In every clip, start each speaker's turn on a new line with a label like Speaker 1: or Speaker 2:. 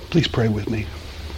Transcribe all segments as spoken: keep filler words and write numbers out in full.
Speaker 1: Please pray with me.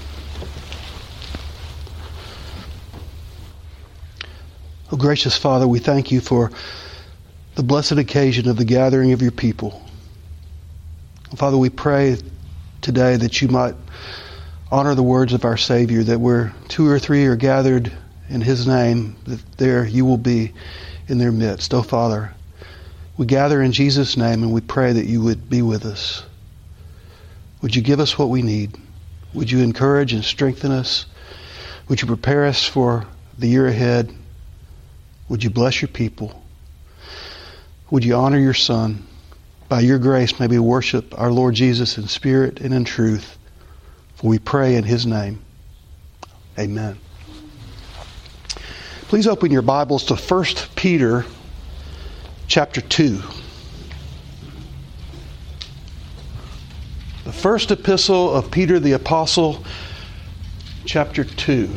Speaker 1: Oh, gracious Father, we thank you for the blessed occasion of the gathering of your people. Father, we pray today that you might honor the words of our Savior, that where two or three are gathered in his name, that there you will be in their midst. Oh, Father, we gather in Jesus' name and we pray that you would be with us. Would you give us what we need? Would you encourage and strengthen us? Would you prepare us for the year ahead? Would you bless your people? Would you honor your Son? By your grace may we worship our Lord Jesus in spirit and in truth. For we pray in his name. Amen. Please open your Bibles to First Peter chapter two. The first epistle of Peter the Apostle, chapter two.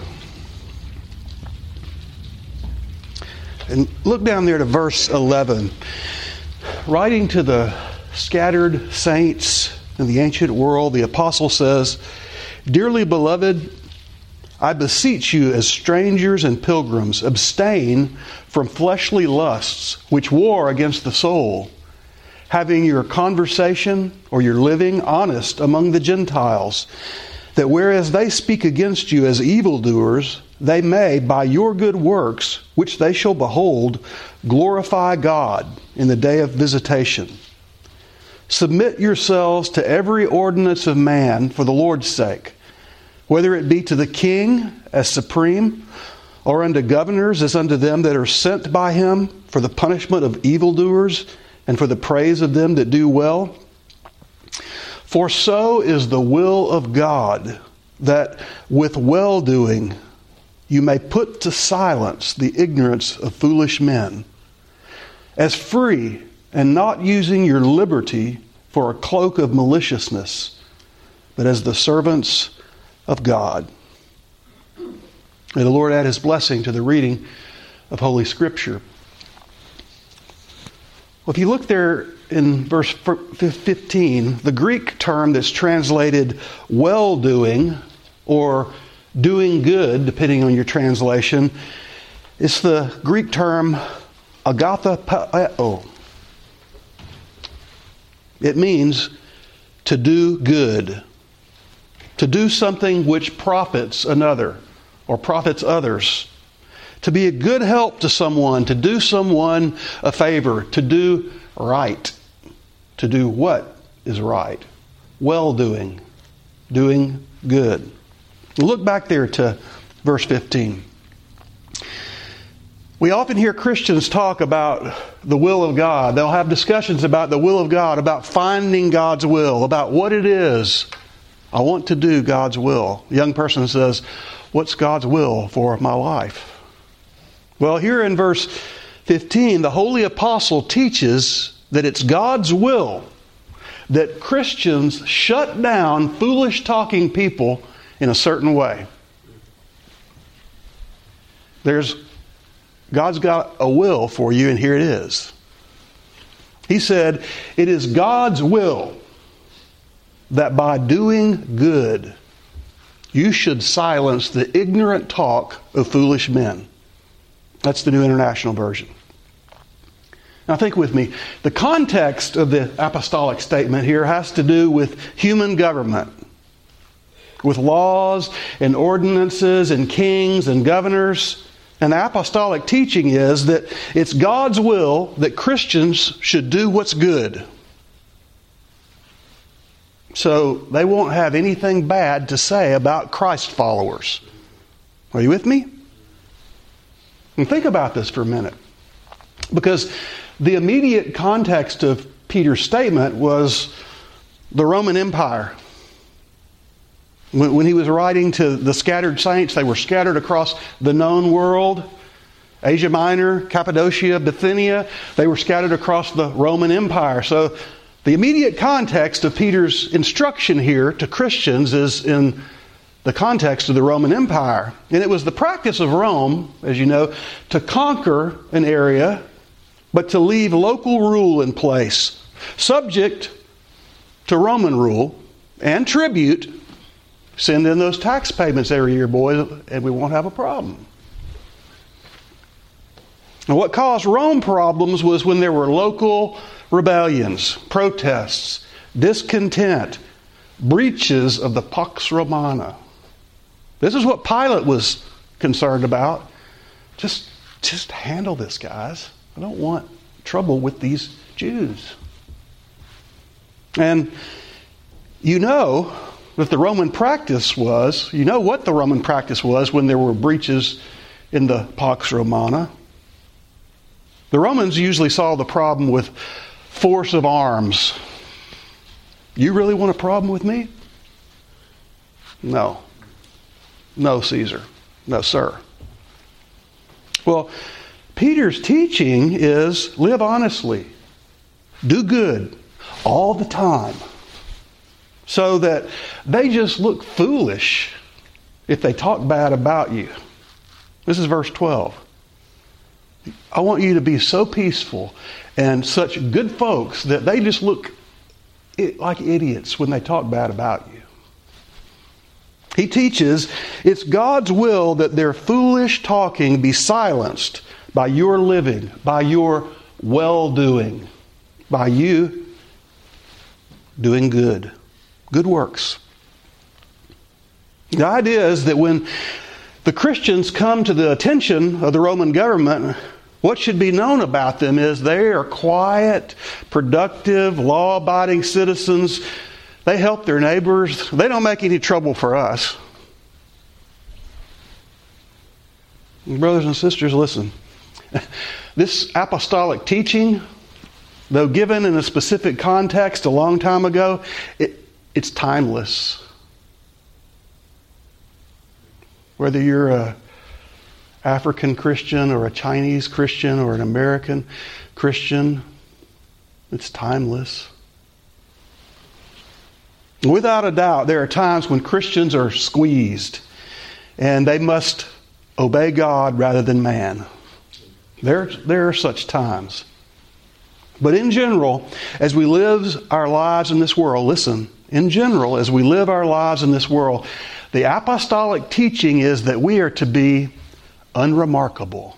Speaker 1: And look down there to verse eleven. Writing to the scattered saints in the ancient world, the apostle says, "Dearly beloved, I beseech you as strangers and pilgrims, abstain from fleshly lusts which war against the soul, having your conversation or your living honest among the Gentiles, that whereas they speak against you as evildoers, they may, by your good works, which they shall behold, glorify God in the day of visitation. Submit yourselves to every ordinance of man for the Lord's sake, whether it be to the king as supreme, or unto governors as unto them that are sent by him for the punishment of evildoers and for the praise of them that do well. For so is the will of God, that with well-doing you may put to silence the ignorance of foolish men, as free and not using your liberty for a cloak of maliciousness, but as the servants of God." May the Lord add his blessing to the reading of Holy Scripture. Well, if you look there in verse fifteen, the Greek term that's translated well-doing or doing good, depending on your translation, is the Greek term agathopeo. It means to do good, to do something which profits another or profits others, to be a good help to someone, to do someone a favor, to do right, to do what is right, well-doing, doing good. Look back there to verse fifteen. We often hear Christians talk about the will of God. They'll have discussions about the will of God, about finding God's will, about what it is. I want to do God's will. A young person says, "What's God's will for my life?" Well, here in verse fifteen, the Holy Apostle teaches that it's God's will that Christians shut down foolish talking people in a certain way. There's God's got a will for you, and here it is. He said, it is God's will that by doing good, you should silence the ignorant talk of foolish men. That's the New International Version. Now think with me. The context of the apostolic statement here has to do with human government, with laws and ordinances and kings and governors. And the apostolic teaching is that it's God's will that Christians should do what's good, so they won't have anything bad to say about Christ followers. Are you with me? And think about this for a minute. Because the immediate context of Peter's statement was the Roman Empire. When, when he was writing to the scattered saints, they were scattered across the known world. Asia Minor, Cappadocia, Bithynia, they were scattered across the Roman Empire. So the immediate context of Peter's instruction here to Christians is in the context of the Roman Empire. And it was the practice of Rome, as you know, to conquer an area, but to leave local rule in place, subject to Roman rule and tribute, Send in those tax payments every year, boys, and we won't have a problem. And what caused Rome problems was when there were local rebellions, protests, discontent, breaches of the Pax Romana. This is what Pilate was concerned about. Just, just handle this, guys. I don't want trouble with these Jews. And you know that the Roman practice was, you know what the Roman practice was when there were breaches in the Pax Romana. The Romans usually solved the problem with force of arms. You really want a problem with me? No. No, Caesar. No, sir. Well, Peter's teaching is live honestly, do good all the time, so that they just look foolish if they talk bad about you. This is verse twelve. I want you to be so peaceful and such good folks that they just look like idiots when they talk bad about you. He teaches it's God's will that their foolish talking be silenced by your living, by your well-doing, by you doing good, good works. The idea is that when the Christians come to the attention of the Roman government, what should be known about them is they are quiet, productive, law-abiding citizens. They help their neighbors. They don't make any trouble for us. Brothers and sisters, listen. This apostolic teaching, though given in a specific context a long time ago, it, it's timeless. Whether you're a African Christian or a Chinese Christian or an American Christian, it's timeless. Without a doubt, there are times when Christians are squeezed and they must obey God rather than man. There, there are such times. But in general, as we live our lives in this world, listen, in general, as we live our lives in this world, the apostolic teaching is that we are to be unremarkable.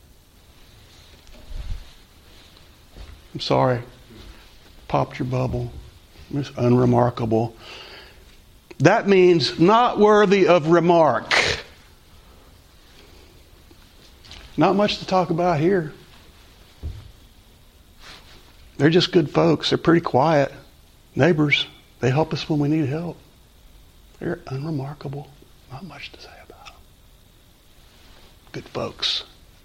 Speaker 1: I'm sorry. Popped your bubble. It's unremarkable. That means not worthy of remark. Not much to talk about here. They're just good folks. They're pretty quiet. Neighbors. They help us when we need help. They're unremarkable. Not much to say about them. Good folks.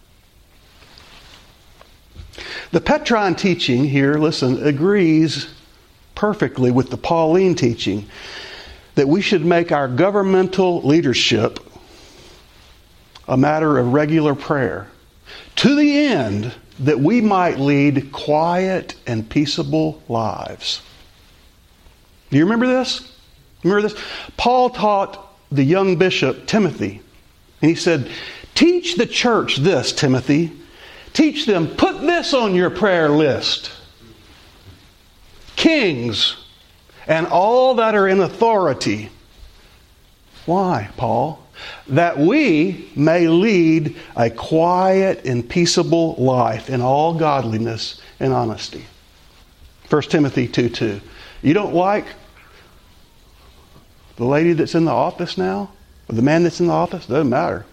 Speaker 1: The Petrine teaching here, listen, agrees perfectly with the Pauline teaching that we should make our governmental leadership a matter of regular prayer, to the end that we might lead quiet and peaceable lives. Do you remember this? Remember this? Paul taught the young bishop Timothy, and he said, teach the church this, Timothy. Teach them, put this on your prayer list. Kings and all that are in authority. Why, Paul? That we may lead a quiet and peaceable life in all godliness and honesty. First Timothy two two. You don't like the lady that's in the office now? Or the man that's in the office? Doesn't matter.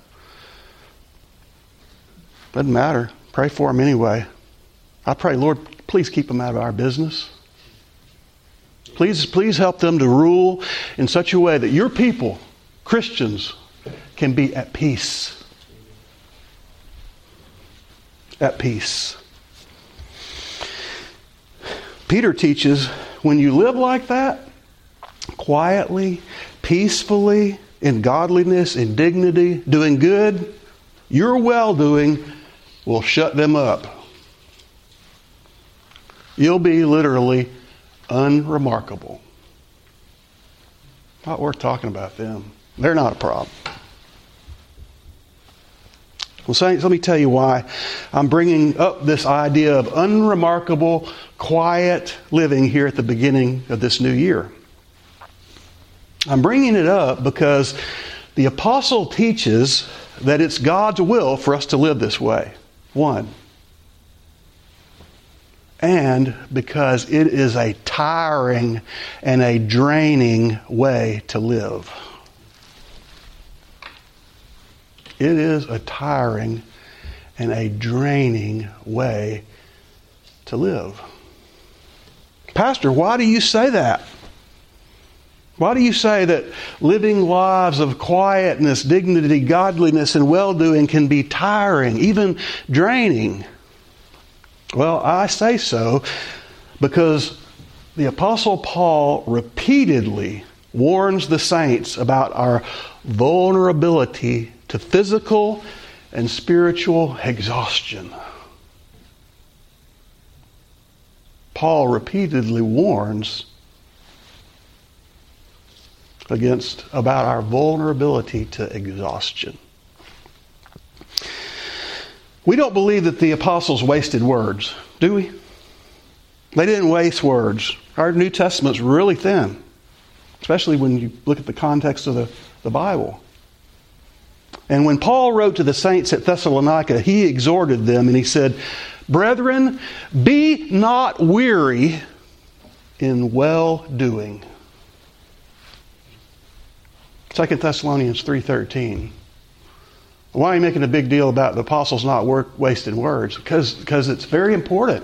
Speaker 1: Doesn't matter. Pray for him anyway. I pray, Lord, please keep them out of our business. Please, please help them to rule in such a way that your people, Christians, can be at peace. At peace. Peter teaches when you live like that, quietly, peacefully, in godliness, in dignity, doing good, your well-doing will shut them up. You'll be literally unremarkable. Not worth talking about them. They're not a problem. Well, saints, let me tell you why I'm bringing up this idea of unremarkable, quiet living here at the beginning of this new year. I'm bringing it up because the apostle teaches that it's God's will for us to live this way. One. And because it is a tiring and a draining way to live. It is a tiring and a draining way to live. Pastor, why do you say that? Why do you say that living lives of quietness, dignity, godliness, and well-doing can be tiring, even draining? Well, I say so because the Apostle Paul repeatedly warns the saints about our vulnerability to physical and spiritual exhaustion. Paul repeatedly warns against about our vulnerability to exhaustion. We don't believe that the apostles wasted words, do we? They didn't waste words. Our New Testament's really thin, especially when you look at the context of the, the Bible. And when Paul wrote to the saints at Thessalonica, he exhorted them and he said, "Brethren, be not weary in well-doing." Second Thessalonians three thirteen. Why are you making a big deal about the apostles not work, wasting words? Because, because it's very important.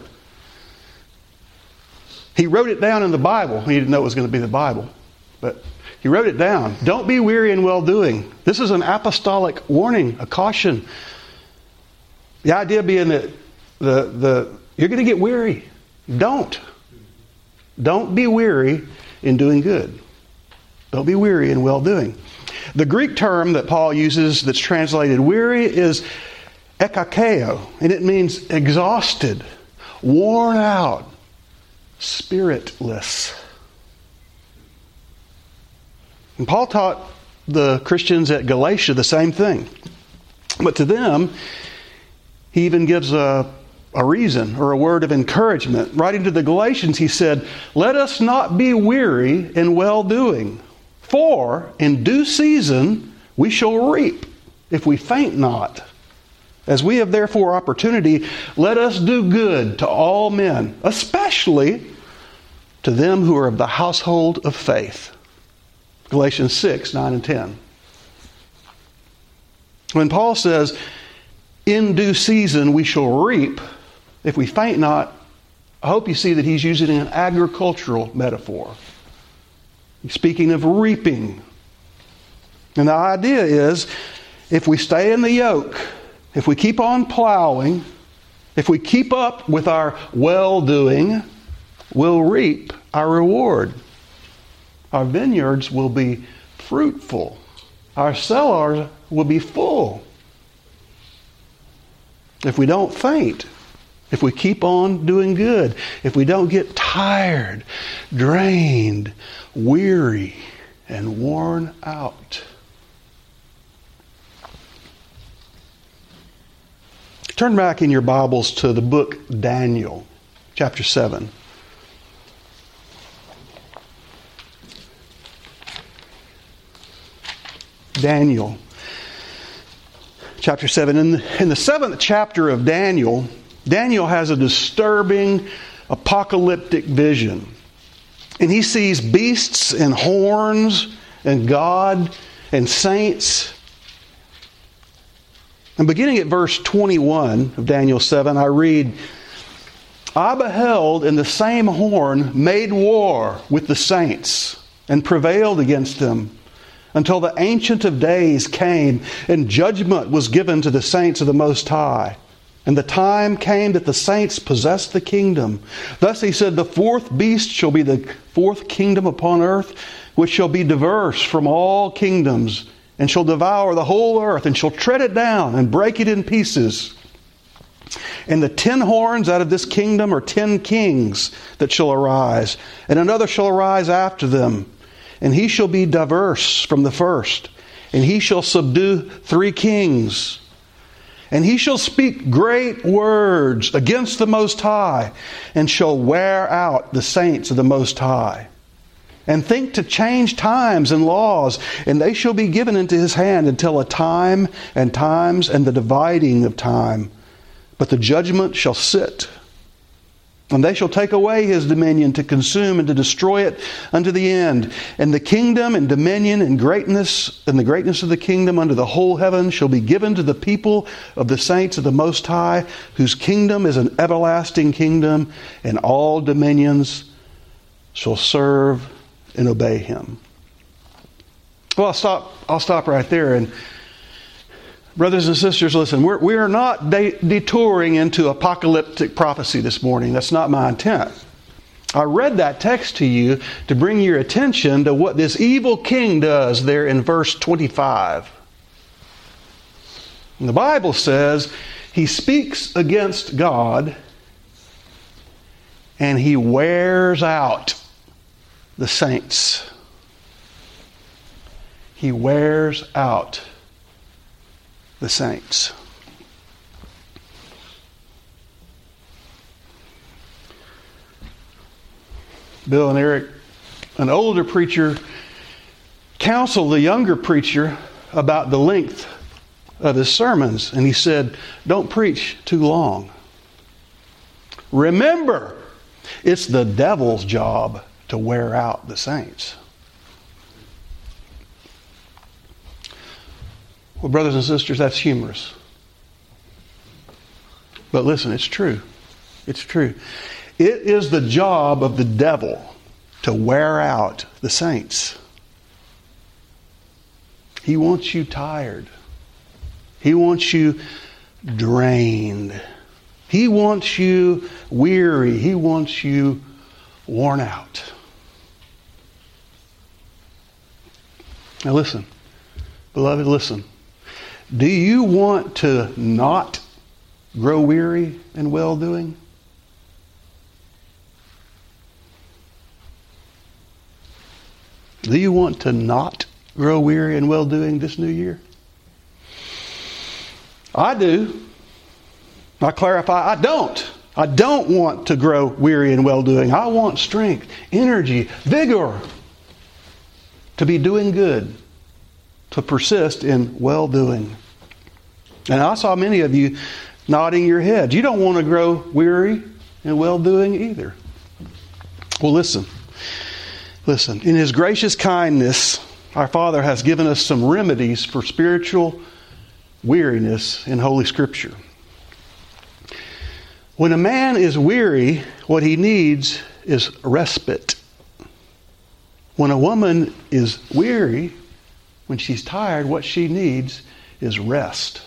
Speaker 1: He wrote it down in the Bible. He didn't know it was going to be the Bible. But he wrote it down. Don't be weary in well-doing. This is an apostolic warning, a caution. The idea being that the, the you're going to get weary. Don't. Don't be weary in doing good. Don't be weary in well-doing. The Greek term that Paul uses that's translated weary is ekakeo, and it means exhausted, worn out, spiritless. And Paul taught the Christians at Galatia the same thing. But to them, he even gives a, a reason or a word of encouragement. Writing to the Galatians, he said, "Let us not be weary in well-doing. For in due season we shall reap, if we faint not. As we have therefore opportunity, let us do good to all men, especially to them who are of the household of faith." Galatians six, nine and ten. When Paul says, "In due season we shall reap, if we faint not," I hope you see that he's using an agricultural metaphor. Speaking of reaping. And the idea is, if we stay in the yoke, if we keep on plowing, if we keep up with our well-doing, we'll reap our reward. Our vineyards will be fruitful. Our cellars will be full. If we don't faint, if we keep on doing good, if we don't get tired, drained, weary, and worn out. Turn back in your Bibles to the book Daniel, chapter seven. Daniel, chapter seven. In the, in the seventh chapter of Daniel, Daniel has a disturbing apocalyptic vision. And he sees beasts and horns and God and saints. And beginning at verse twenty-one of Daniel seven, I read, "I beheld, and the same horn made war with the saints and prevailed against them, until the Ancient of Days came, and judgment was given to the saints of the Most High. And the time came that the saints possessed the kingdom. Thus he said, the fourth beast shall be the fourth kingdom upon earth, which shall be diverse from all kingdoms, and shall devour the whole earth, and shall tread it down, and break it in pieces. And the ten horns out of this kingdom are ten kings that shall arise, and another shall arise after them. And he shall be diverse from the first, and he shall subdue three kings. And he shall speak great words against the Most High, and shall wear out the saints of the Most High. and think to change times and laws, and they shall be given into his hand until a time and times and the dividing of time. But the judgment shall sit, and they shall take away his dominion to consume and to destroy it unto the end. And the kingdom and dominion and greatness and the greatness of the kingdom under the whole heaven shall be given to the people of the saints of the Most High, whose kingdom is an everlasting kingdom, and all dominions shall serve and obey him. Well, I'll stop. I'll stop right there. And brothers and sisters, listen, we're, we are not de- detouring into apocalyptic prophecy this morning. That's not my intent. I read that text to you to bring your attention to what this evil king does there in verse twenty-five. And the Bible says he speaks against God and he wears out the saints. He wears out the saints. Bill and Eric, an older preacher, counseled the younger preacher about the length of his sermons. And he said, don't preach too long. Remember, it's the devil's job to wear out the saints. Well, brothers and sisters, that's humorous. But listen, it's true. It's true. It is the job of the devil to wear out the saints. He wants you tired. He wants you drained. He wants you weary. He wants you worn out. Now listen, beloved, listen. Do you want to not grow weary in well-doing? Do you want to not grow weary in well-doing this new year? I do. I clarify, I don't. I don't want to grow weary in well-doing. I want strength, energy, vigor to be doing good, to persist in well-doing. And I saw many of you nodding your heads. You don't want to grow weary in well-doing either. Well, listen. Listen. In His gracious kindness, our Father has given us some remedies for spiritual weariness in Holy Scripture. When a man is weary, what he needs is respite. When a woman is weary, when she's tired, what she needs is rest.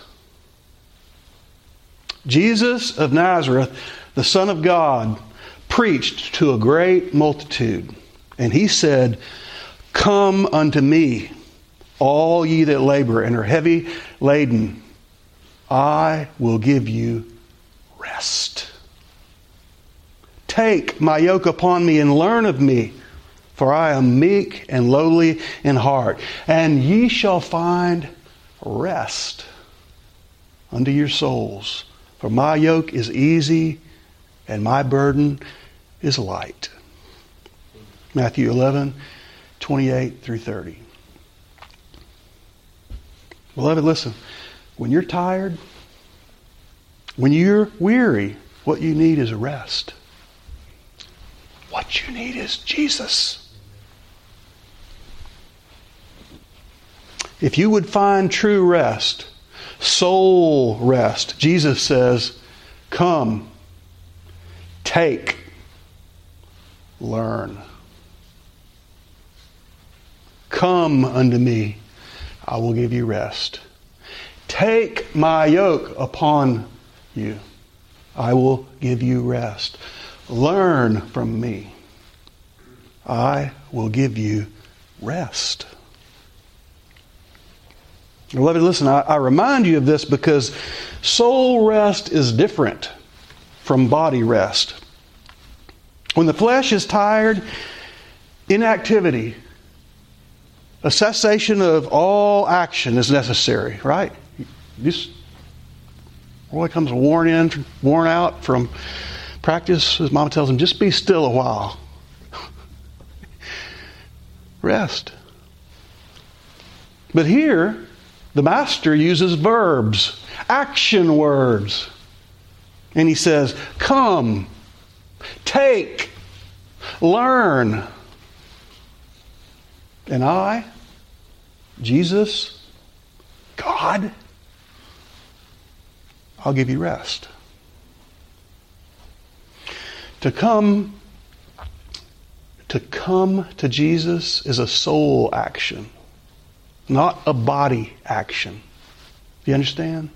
Speaker 1: Jesus of Nazareth, the Son of God, preached to a great multitude. And He said, "Come unto me, all ye that labor and are heavy laden. I will give you rest. Take my yoke upon me and learn of me, for I am meek and lowly in heart, and ye shall find rest unto your souls. For my yoke is easy and my burden is light." Matthew eleven, twenty-eight through thirty. Beloved, listen. When you're tired, when you're weary, what you need is rest. What you need is Jesus. If you would find true rest, soul rest, Jesus says, "Come, take, learn. Come unto me, I will give you rest. Take my yoke upon you, I will give you rest. Learn from me, I will give you rest." Beloved, listen, I, I remind you of this because soul rest is different from body rest. When the flesh is tired, inactivity, a cessation of all action is necessary, right? Just boy comes worn in, worn out from practice. His mama tells him, just be still a while. Rest. But here, the Master uses verbs, action words. And he says, come, take, learn. And I, Jesus, God, I'll give you rest. To come, to come to Jesus is a soul action, not a body action. Do you understand?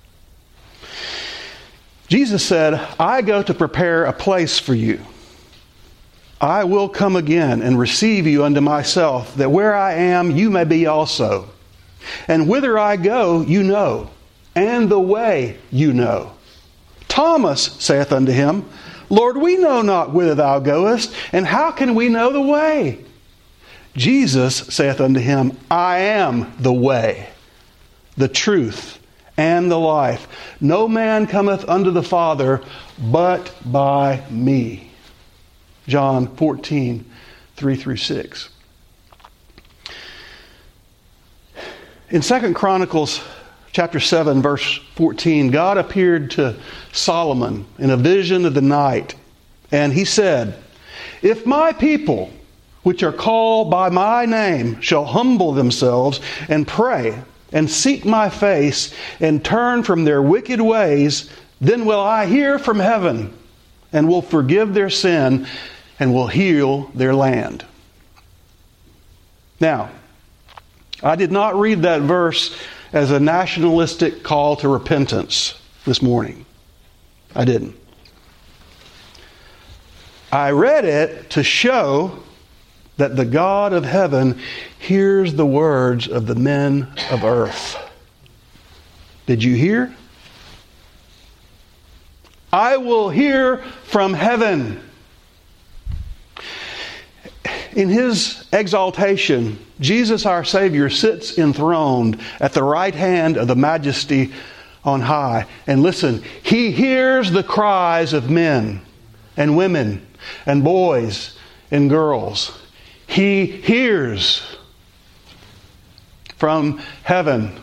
Speaker 1: Jesus said, I go to prepare a place for you. I will come again and receive you unto myself, that where I am, you may be also. And whither I go, you know, and the way you know. Thomas saith unto him, Lord, we know not whither thou goest, and how can we know the way? Jesus saith unto him, I am the way, the truth, and the life. No man cometh unto the Father but by me. John fourteen, three through six. In Second Chronicles chapter seven, verse fourteen, God appeared to Solomon in a vision of the night, and he said, if my people, which are called by my name, shall humble themselves and pray and seek my face and turn from their wicked ways, then will I hear from heaven and will forgive their sin and will heal their land. Now, I did not read that verse as a nationalistic call to repentance this morning. I didn't. I read it to show that the God of heaven hears the words of the men of earth. Did you hear? I will hear from heaven. In His exaltation, Jesus our Savior sits enthroned at the right hand of the Majesty on high. And listen, He hears the cries of men and women and boys and girls. He hears from heaven.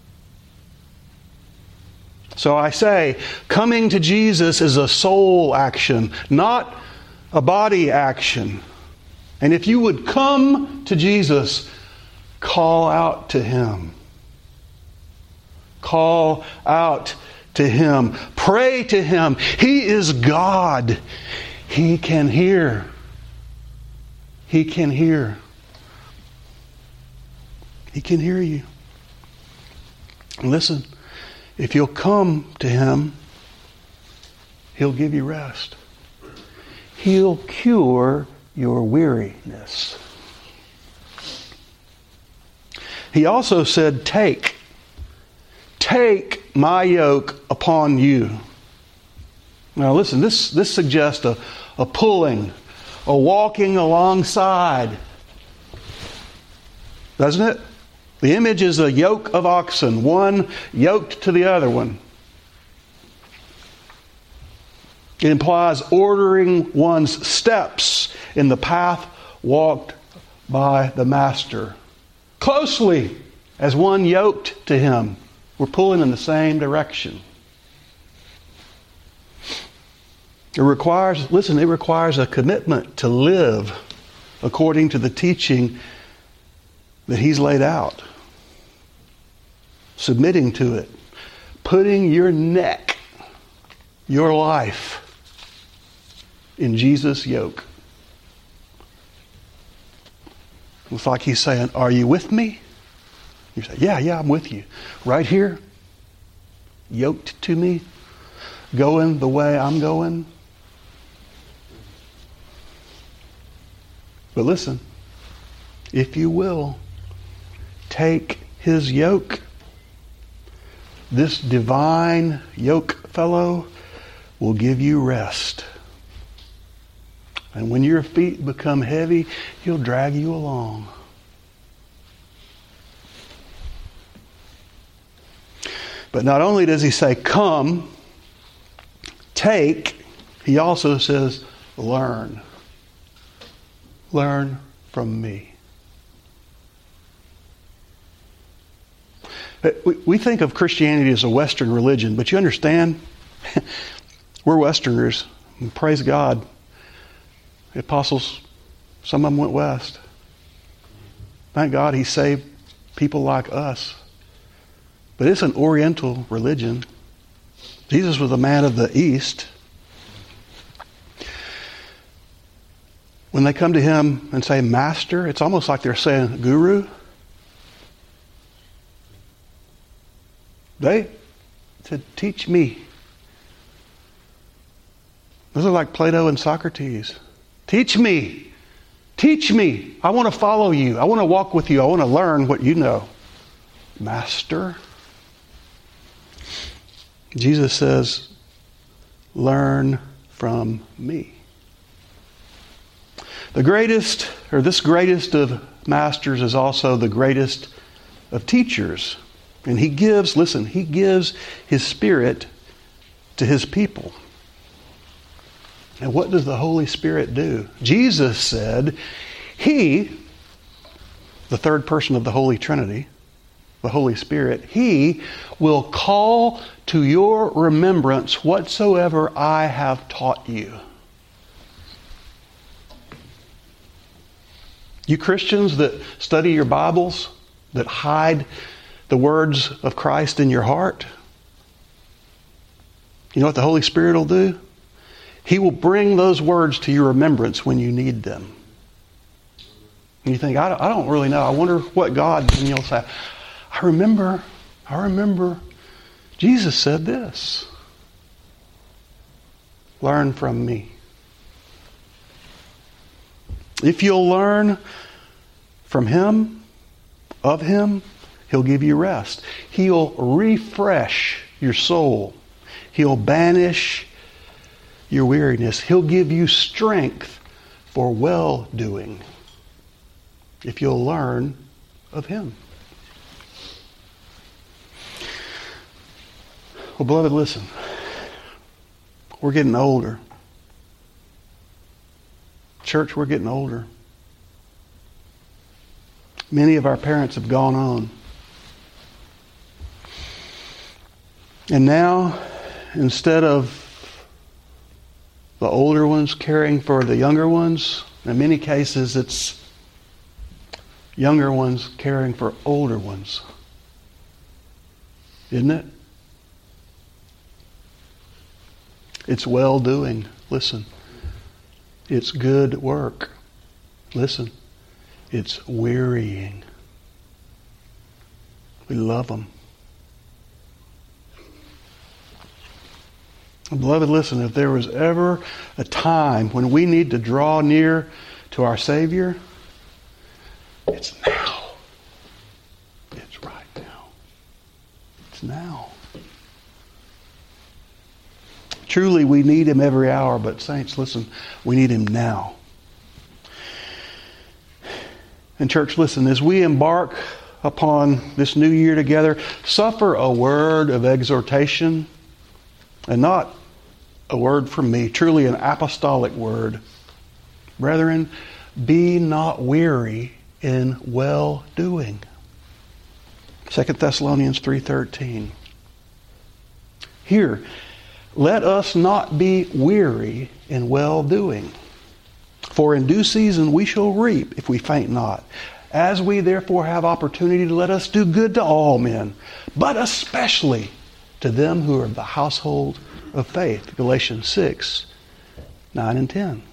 Speaker 1: So I say, coming to Jesus is a soul action, not a body action. And if you would come to Jesus, call out to Him. Call out to Him. Pray to Him. He is God. He can hear. He can hear. He can hear you. And listen, if you'll come to Him, He'll give you rest. He'll cure your weariness. He also said, take. Take my yoke upon you. Now listen, this, this suggests a, a pulling, a walking alongside. Doesn't it? The image is a yoke of oxen, one yoked to the other one. It implies ordering one's steps in the path walked by the Master. Closely, as one yoked to Him. We're pulling in the same direction. It requires, listen, it requires a commitment to live according to the teaching that He's laid out. Submitting to it. Putting your neck, your life, in Jesus' yoke. It's like He's saying, are you with me? You say, yeah, yeah, I'm with you. Right here, yoked to me, going the way I'm going. But listen, if you will, take His yoke, this divine yoke fellow will give you rest. And when your feet become heavy, He'll drag you along. But not only does He say, come, take, He also says, learn. Learn from me. We, we think of Christianity as a Western religion, but you understand, we're Westerners. And praise God. The apostles, some of them went west. Thank God he saved people like us. But it's an Oriental religion. Jesus was a man of the East. When they come to him and say, Master, it's almost like they're saying, Guru. They said, teach me. Those are like Plato and Socrates. Teach me. Teach me. I want to follow you. I want to walk with you. I want to learn what you know. Master. Jesus says, learn from me. The greatest, or this greatest of masters is also the greatest of teachers. And he gives, listen, he gives his Spirit to his people. And what does the Holy Spirit do? Jesus said, he, the third person of the Holy Trinity, the Holy Spirit, he will call to your remembrance whatsoever I have taught you. You Christians that study your Bibles, that hide the words of Christ in your heart, you know what the Holy Spirit will do? He will bring those words to your remembrance when you need them. And you think, I don't, I don't really know. I wonder what God, and you'll say, I remember, I remember Jesus said this. Learn from me. If you'll learn from him, of him, he'll give you rest. He'll refresh your soul. He'll banish your weariness. He'll give you strength for well-doing if you'll learn of him. Well, beloved, listen. We're getting older. Church, we're getting older. Many of our parents have gone on. And now, instead of the older ones caring for the younger ones, in many cases it's younger ones caring for older ones. Isn't it? It's well-doing. Listen. It's good work. Listen. It's wearying. We love them. Beloved, listen, if there was ever a time when we need to draw near to our Savior, it's now. It's right now. It's now. Truly, we need him every hour, but saints, listen, we need him now. And church, listen, as we embark upon this new year together, suffer a word of exhortation, and not a word from me, truly an apostolic word. Brethren, be not weary in well-doing. Second Thessalonians three thirteen. Here, let us not be weary in well-doing. For in due season we shall reap if we faint not. As we therefore have opportunity, to let us do good to all men, but especially to them who are of the household of faith. Galatians six, nine and ten.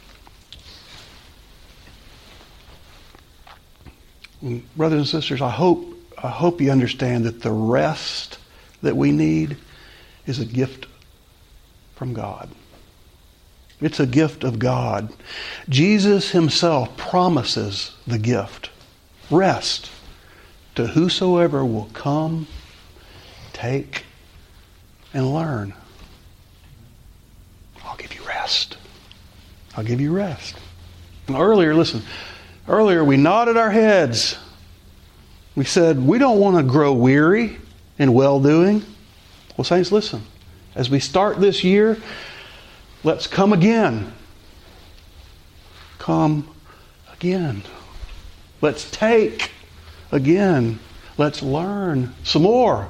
Speaker 1: Brothers and sisters, I hope, I hope you understand that the rest that we need is a gift from God. It's a gift of God. Jesus himself promises the gift. Rest to whosoever will come, take, and learn. I'll give you rest. I'll give you rest. And earlier, listen, earlier we nodded our heads. We said, we don't want to grow weary in well-doing. Well, saints, listen. As we start this year, let's come again. Come again. Let's take again. Let's learn some more.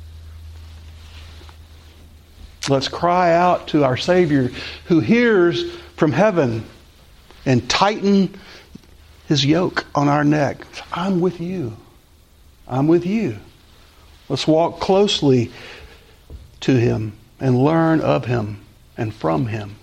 Speaker 1: Let's cry out to our Savior who hears from heaven and tighten His yoke on our neck. I'm with you. I'm with you. Let's walk closely to Him and learn of Him and from Him.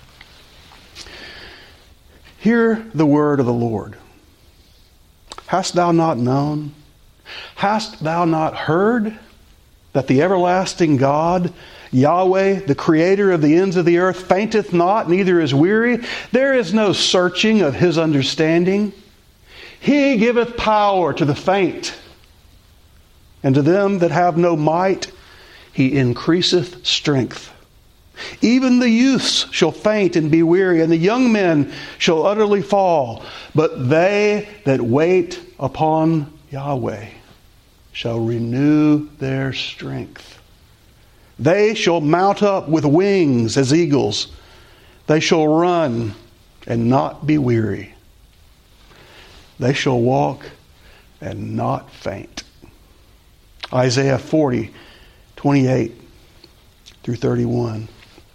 Speaker 1: Hear the word of the Lord. Hast thou not known? Hast thou not heard that the everlasting God, Yahweh, the creator of the ends of the earth, fainteth not, neither is weary? There is no searching of His understanding. He giveth power to the faint, and to them that have no might, He increaseth strength. Even the youths shall faint and be weary, and the young men shall utterly fall. But they that wait upon Yahweh shall renew their strength. They shall mount up with wings as eagles. They shall run and not be weary. They shall walk and not faint. Isaiah forty, twenty-eight through thirty-one.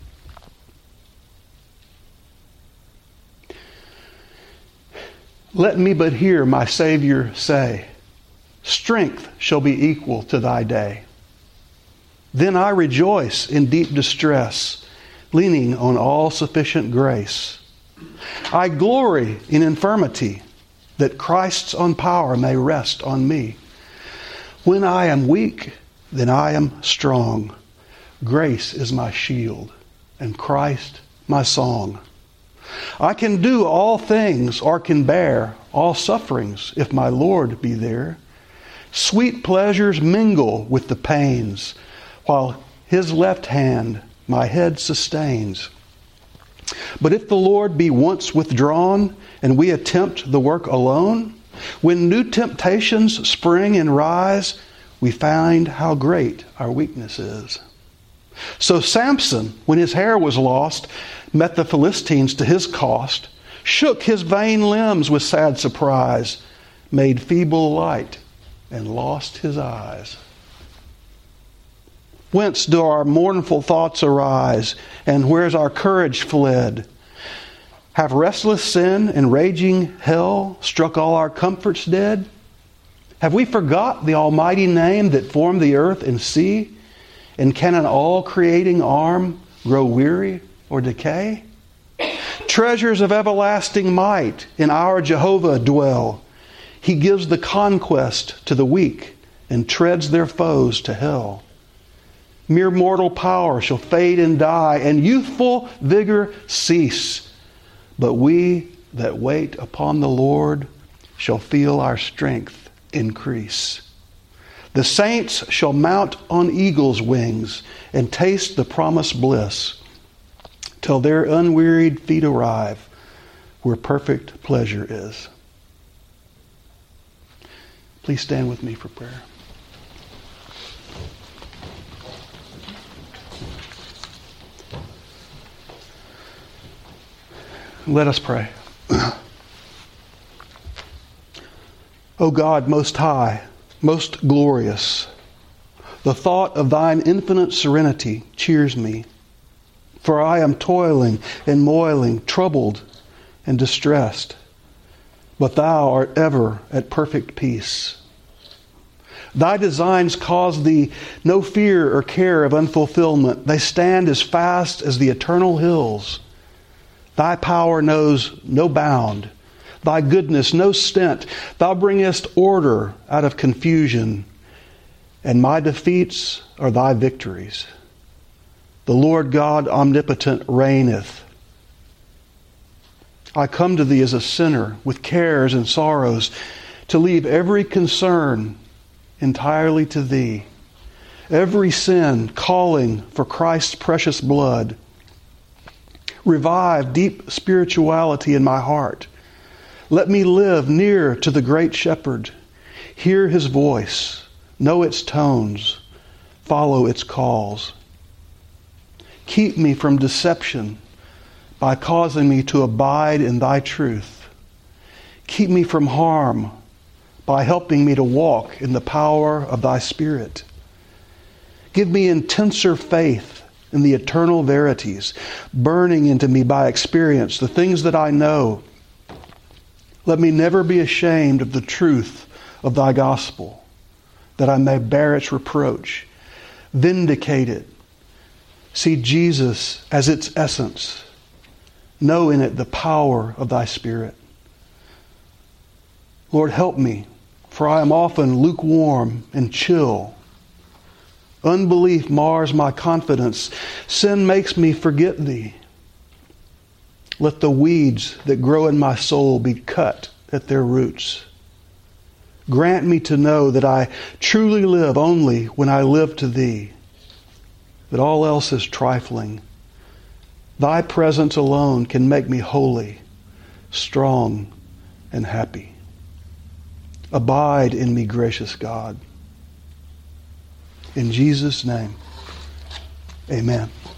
Speaker 1: Let me but hear my Savior say, strength shall be equal to thy day. Then I rejoice in deep distress, leaning on all-sufficient grace. I glory in infirmity, that Christ's own power may rest on me. When I am weak, then I am strong. Grace is my shield, and Christ my song. I can do all things, or can bear all sufferings, if my Lord be there. Sweet pleasures mingle with the pains, while His left hand my head sustains. But if the Lord be once withdrawn, and we attempt the work alone, when new temptations spring and rise, we find how great our weakness is. So Samson, when his hair was lost, met the Philistines to his cost, shook his vain limbs with sad surprise, made feeble light, and lost his eyes. Whence do our mournful thoughts arise, and where's our courage fled? Have restless sin and raging hell struck all our comforts dead? Have we forgot the almighty name that formed the earth and sea? And can an all-creating arm grow weary or decay? Treasures of everlasting might in our Jehovah dwell. He gives the conquest to the weak and treads their foes to hell. Mere mortal power shall fade and die, and youthful vigor cease. But we that wait upon the Lord shall feel our strength increase. The saints shall mount on eagle's wings and taste the promised bliss, till their unwearied feet arrive where perfect pleasure is. Please stand with me for prayer. Let us pray. O God, most high, most glorious, the thought of thine infinite serenity cheers me. For I am toiling and moiling, troubled and distressed. But thou art ever at perfect peace. Thy designs cause thee no fear or care of unfulfillment. They stand as fast as the eternal hills. Thy power knows no bound. Thy goodness no stint. Thou bringest order out of confusion, and my defeats are thy victories. The Lord God omnipotent reigneth. I come to thee as a sinner with cares and sorrows, to leave every concern entirely to thee, every sin calling for Christ's precious blood. Revive deep spirituality in my heart. Let me live near to the great shepherd, hear his voice, know its tones, follow its calls. Keep me from deception by causing me to abide in thy truth. Keep me from harm by helping me to walk in the power of thy Spirit. Give me intenser faith in the eternal verities, burning into me by experience the things that I know. Let me never be ashamed of the truth of thy gospel, that I may bear its reproach, vindicate it, see Jesus as its essence, know in it the power of thy Spirit. Lord, help me, for I am often lukewarm and chill. Unbelief mars my confidence. Sin makes me forget thee. Let the weeds that grow in my soul be cut at their roots. Grant me to know that I truly live only when I live to thee, that all else is trifling. Thy presence alone can make me holy, strong, and happy. Abide in me, gracious God. In Jesus' name, amen.